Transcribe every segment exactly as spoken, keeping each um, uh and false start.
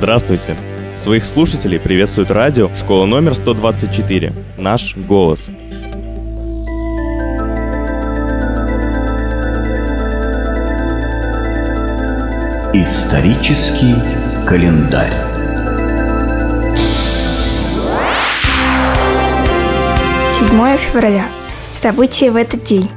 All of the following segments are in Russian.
Здравствуйте! Своих слушателей приветствует радио «Школа номер сто двадцать четыре». Наш голос. Исторический календарь. седьмое февраля. События в этот день.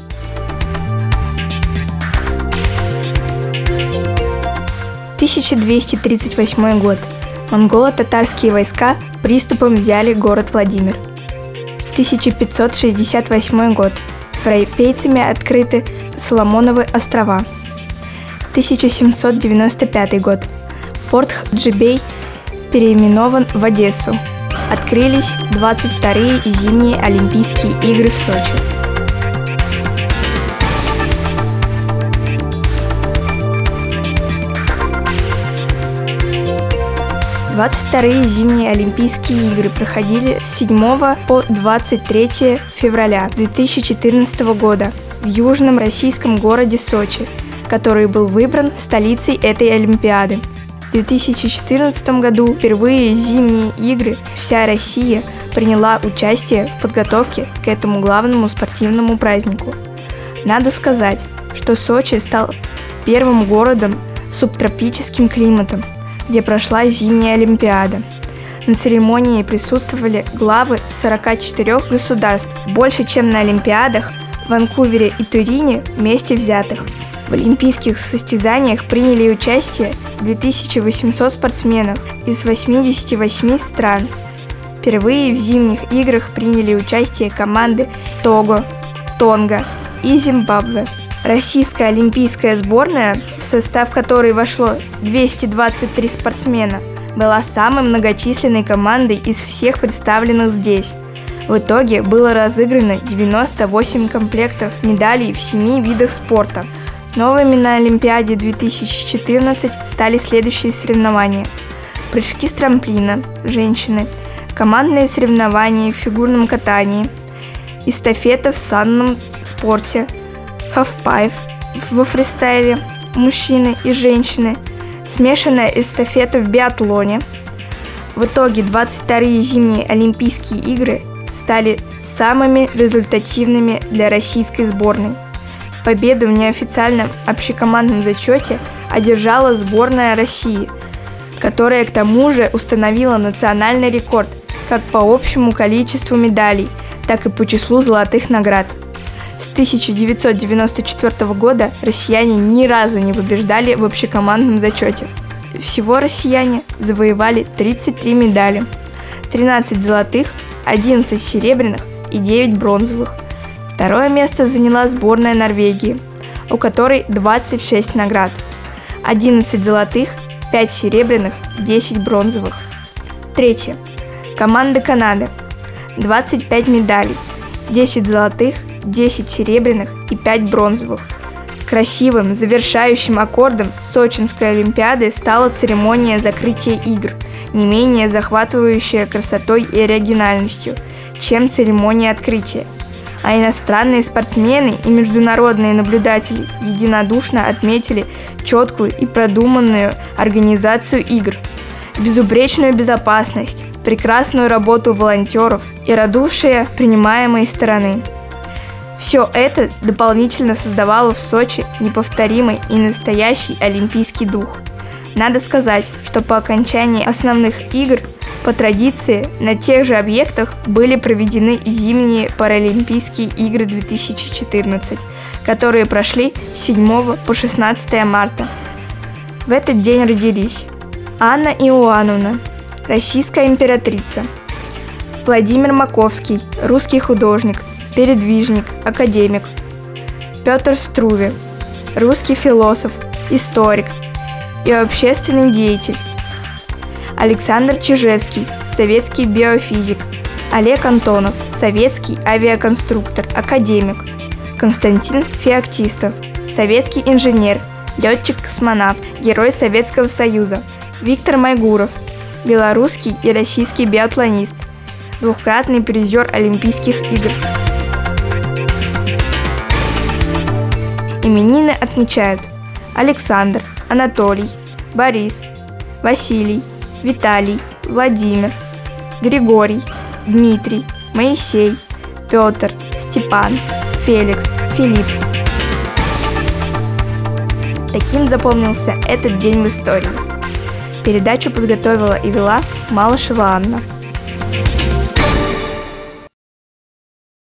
тысяча двести тридцать восьмой год. Монголо-татарские войска приступом взяли город Владимир. тысяча пятьсот шестьдесят восьмой год. Европейцами открыты Соломоновы острова. тысяча семьсот девяносто пятый год. Порт Джибей переименован в Одессу. Открылись двадцать вторые зимние Олимпийские игры в Сочи. двадцать вторые зимние Олимпийские игры проходили с седьмого по двадцать третье февраля две тысячи четырнадцатого года в южном российском городе Сочи, который был выбран столицей этой Олимпиады. В две тысячи четырнадцатом году впервые зимние игры вся Россия приняла участие в подготовке к этому главному спортивному празднику. Надо сказать, что Сочи стал первым городом с субтропическим климатом, где прошла зимняя Олимпиада. На церемонии присутствовали главы сорока четырёх государств, больше, чем на Олимпиадах в Ванкувере и Турине вместе взятых. В олимпийских состязаниях приняли участие две тысячи восемьсот спортсменов из восьмидесяти восьми стран. Впервые в зимних играх приняли участие команды Того, Тонга и Зимбабве. Российская олимпийская сборная, в состав которой вошло двести двадцать три спортсмена, была самой многочисленной командой из всех представленных здесь. В итоге было разыграно девяносто восемь комплектов медалей в семи видах спорта. Новыми на Олимпиаде две тысячи четырнадцать стали следующие соревнования: прыжки с трамплина, женщины, командные соревнования в фигурном катании, эстафета в санном спорте, хафпайв во фристайле, мужчины и женщины, смешанная эстафета в биатлоне. В итоге двадцать вторые зимние Олимпийские игры стали самыми результативными для российской сборной. Победу в неофициальном общекомандном зачете одержала сборная России, которая к тому же установила национальный рекорд как по общему количеству медалей, так и по числу золотых наград. С тысяча девятьсот девяносто четвёртого года россияне ни разу не побеждали в общекомандном зачете. Всего россияне завоевали тридцать три медали: тринадцать золотых, одиннадцать серебряных и девять бронзовых. Второе место заняла сборная Норвегии, у которой двадцать шесть наград: одиннадцать золотых, пять серебряных, десять бронзовых. Третье. Команда Канады. двадцать пять медалей: десять золотых, десять серебряных и пять бронзовых. Красивым завершающим аккордом Сочинской Олимпиады стала церемония закрытия игр, не менее захватывающая красотой и оригинальностью, чем церемония открытия. А иностранные спортсмены и международные наблюдатели единодушно отметили четкую и продуманную организацию игр, безупречную безопасность, прекрасную работу волонтеров и радушие принимаемой стороны. Все это дополнительно создавало в Сочи неповторимый и настоящий олимпийский дух. Надо сказать, что по окончании основных игр по традиции на тех же объектах были проведены зимние Паралимпийские игры две тысячи четырнадцать, которые прошли с седьмого по шестнадцатое марта. В этот день родились Анна Иоанновна, российская императрица; Владимир Маковский, русский художник, передвижник, академик; Петр Струве, русский философ, историк и общественный деятель; Александр Чижевский, советский биофизик; Олег Антонов, советский авиаконструктор, академик; Константин Феоктистов, советский инженер, летчик-космонавт, герой Советского Союза; Виктор Майгуров, белорусский и российский биатлонист, двукратный призер Олимпийских игр. Именины отмечают Александр, Анатолий, Борис, Василий, Виталий, Владимир, Григорий, Дмитрий, Моисей, Петр, Степан, Феликс, Филипп. Таким запомнился этот день в истории. Передачу подготовила и вела Малышева Анна.